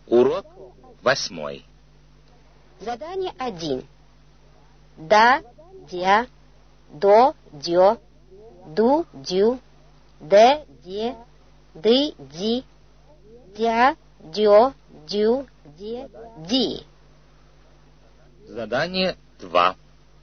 Урок 8. Задание 1. Да, дя, до, дё, ду, дю, де, де, ды, ди, дя, дё, дю, де, ди. Задание 2.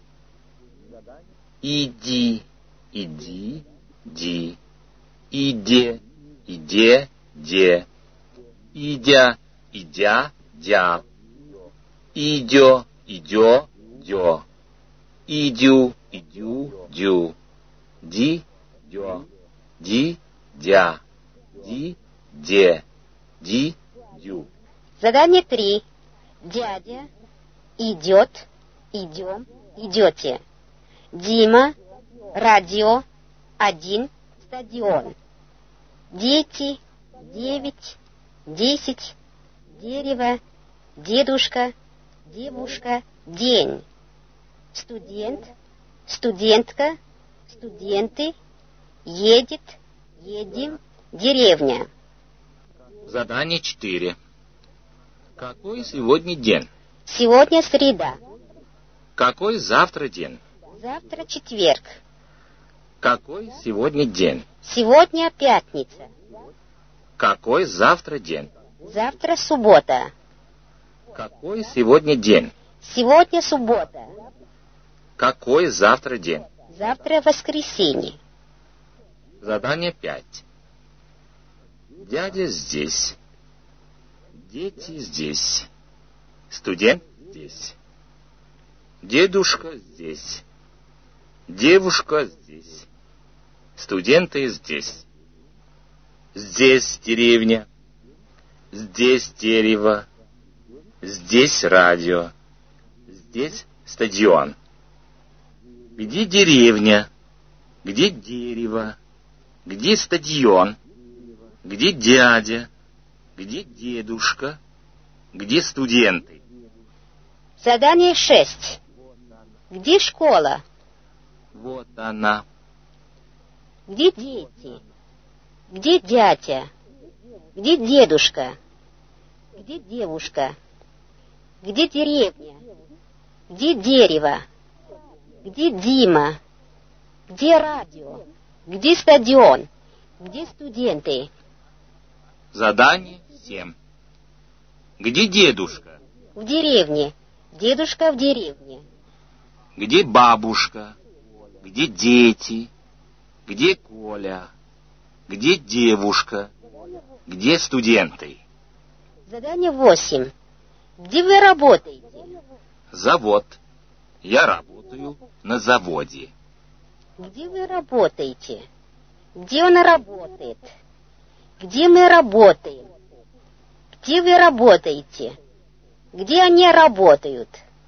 Иди, иди, ди. Иде, иде, де. Идя, идя, дя. Идё, идё, дё. Идю, идю, дю. Ди, дё. Ди, дя. Ди, де. Ди, дю. Задание 3. Дядя идет, идем, идете. Дима, радио, 1, стадион. Дети, 9, 10, дерево, дедушка, девушка, день. Студент, студентка, студенты, едет, едем, деревня. Задание 4. Какой сегодня день? Сегодня среда. Какой завтра день? Завтра четверг. Какой сегодня день? Сегодня пятница. Какой завтра день? Завтра суббота. Какой сегодня день? Сегодня суббота. Какой завтра день? Завтра воскресенье. Задание 5. Дядя здесь. Дети здесь. Студент здесь. Дедушка здесь. Девушка здесь. Студенты здесь. Здесь деревня. Здесь дерево. Здесь радио. Здесь стадион. Где деревня? Где дерево? Где стадион? Где дядя? Где дедушка? Где студенты? Задание 6. Где школа? Вот она. Где дети? Где дядя? Где дедушка? Где девушка? Где деревня? Где дерево? Где Дима? Где радио? Где стадион? Где студенты? Задание 7. Где дедушка? В деревне. Дедушка в деревне. Где бабушка? Где дети? Где Коля? Где девушка? Где студенты? Задание 8. Где вы работаете? Завод. Я работаю на заводе. Где вы работаете? Где он работает? Где мы работаем? Где вы работаете? Где они работают?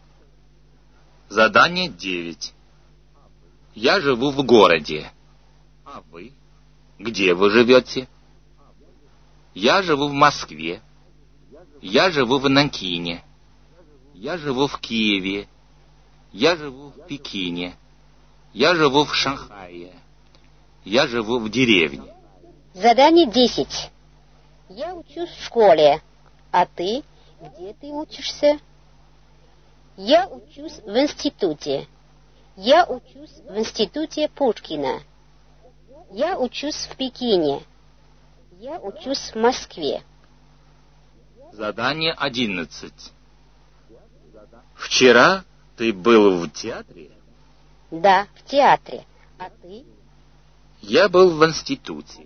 Задание 9. Я живу в городе. А вы? Где вы живете? Я живу в Москве. Я живу в Нанкине. Я живу в Киеве. Я живу в Пекине. Я живу в Шанхае. Я живу в деревне. Задание 10. Я учусь в школе. А ты? Где ты учишься? Я учусь в институте. Я учусь в институте Пушкина. Я учусь в Пекине. Я учусь в Москве. Задание 11. Вчера ты был в театре? Да, в театре. А ты? Я был в институте.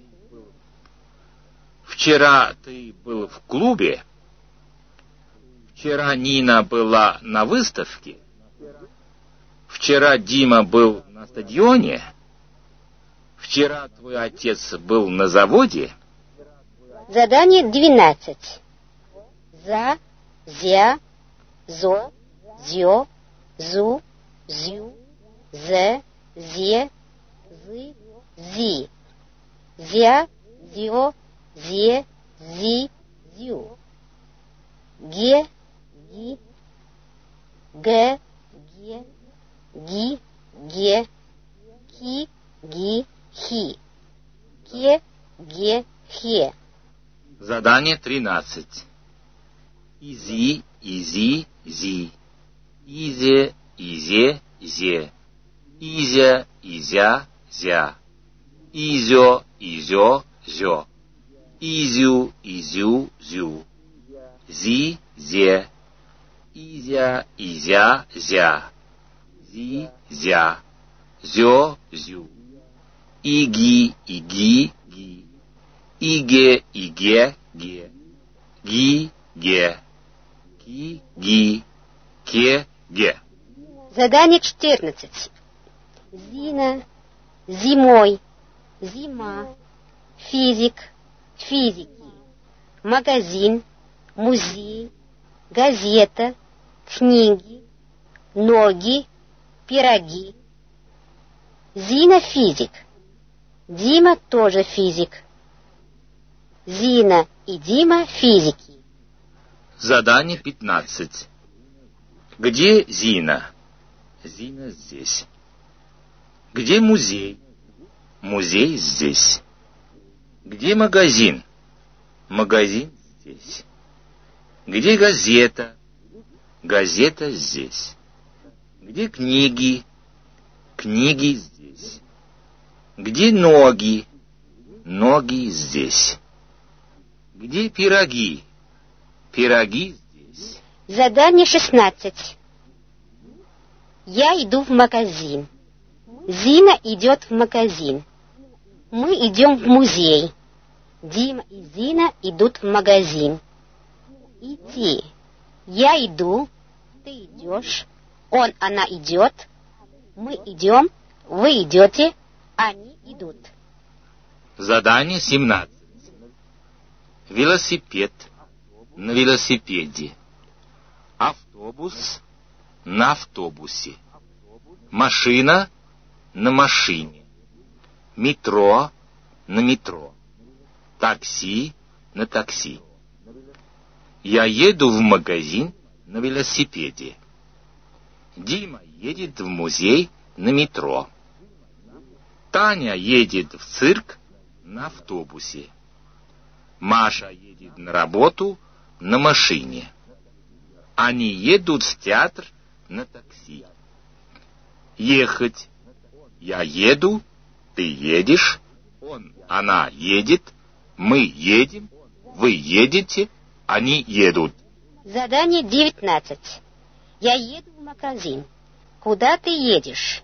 Вчера ты был в клубе? Вчера Нина была на выставке? Вчера Дима был на стадионе? Вчера твой отец был на заводе? Задание 12. За, зя, зо, зё, зу, зю, зе, зе, зы, зи. Зя, зё, зе, зи, зю. Ге, ги, гэ, ге, ги, ге, ки, ги, хи. Ке, ге, хе. Задание 13. Изи, изи, зи. Изе, изе, зе. Изя, изя, зя. Изё, изё, зё. Изю, изю, зю. Зи, зе. Изя, изя, зя. Зи, зя. Зё, зю. Иги, иги, ги. Иге, иге, ге. Ги, ге. Ки, ги. Ке, ге. Задание 14. Зина, зимой, зима, физик, физики, магазин, музей, газета, книги, ноги, пироги. Зина физик. Дима тоже физик. Зина и Дима физики. Задание 15. Где Зина? Зина здесь. Где музей? Музей здесь. Где магазин? Магазин здесь. Где газета? Газета здесь. Где книги? Книги здесь. Где ноги? Ноги здесь. Где пироги? Пироги здесь. Задание 16. Я иду в магазин. Зина идет в магазин. Мы идем в музей. Дима и Зина идут в магазин. Идти. Я иду, ты идешь, он, она идет, мы идем, вы идете, они идут. Задание 17. Велосипед на велосипеде. Автобус на автобусе. Машина на машине. Метро на метро. Такси на такси. Я еду в магазин на велосипеде. Дима едет в музей на метро. Таня едет в цирк на автобусе. Маша едет на работу на машине. Они едут в театр на такси. Ехать. Я еду, ты едешь, он, она едет, мы едем, вы едете, они едут. Задание 19. Я еду в магазин. Куда ты едешь?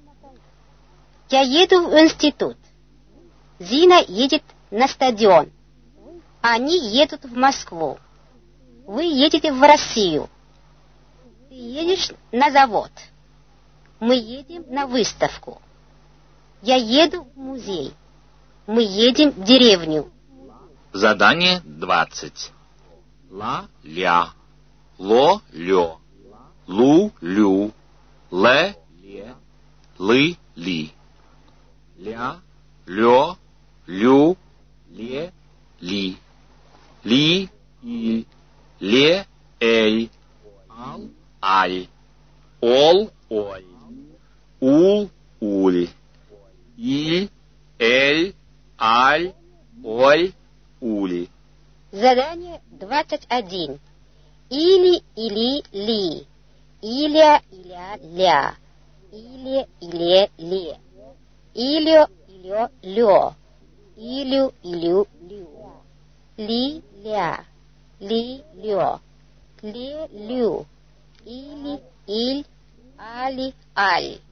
Я еду в институт. Зина едет на стадион. Они едут в Москву. Вы едете в Россию. Ты едешь на завод. Мы едем на выставку. Я еду в музей. Мы едем в деревню. Задание 20. Ла-ля, ло-лё, лу-лю, ле-ле, лы-ли. Ля, лё, лю, ле, ли. Ли-иль, ле-эль, ал-аль, ол-оль, ул-уль. Иль, эль, аль, оль, ули. Задание 21. Или, ли. Иля, ля. Иле, ле. Илё, лё. Илю, лю. Ли, ля. Ли, лё. Ле, лю. Или, иль, али, аль.